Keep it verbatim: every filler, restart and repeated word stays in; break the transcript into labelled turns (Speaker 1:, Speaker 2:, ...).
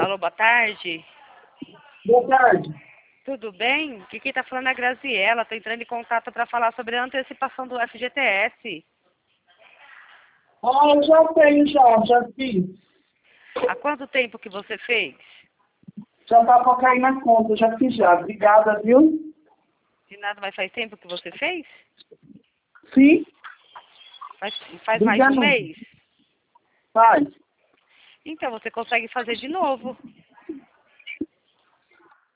Speaker 1: Alô, boa tarde.
Speaker 2: Boa tarde.
Speaker 1: Tudo bem? Aqui quem tá falando é a Graziela. Tô entrando em contato para falar sobre a antecipação do F G T S.
Speaker 2: Ah, eu já tenho, já, já fiz.
Speaker 1: Há quanto tempo que você fez?
Speaker 2: Já tá pra cair na conta, já fiz já. Obrigada, viu?
Speaker 1: De nada, mas faz tempo que você fez?
Speaker 2: Sim,
Speaker 1: Faz, faz mais de um
Speaker 2: obrigado.
Speaker 1: mês?
Speaker 2: Faz.
Speaker 1: Então, você consegue fazer de novo.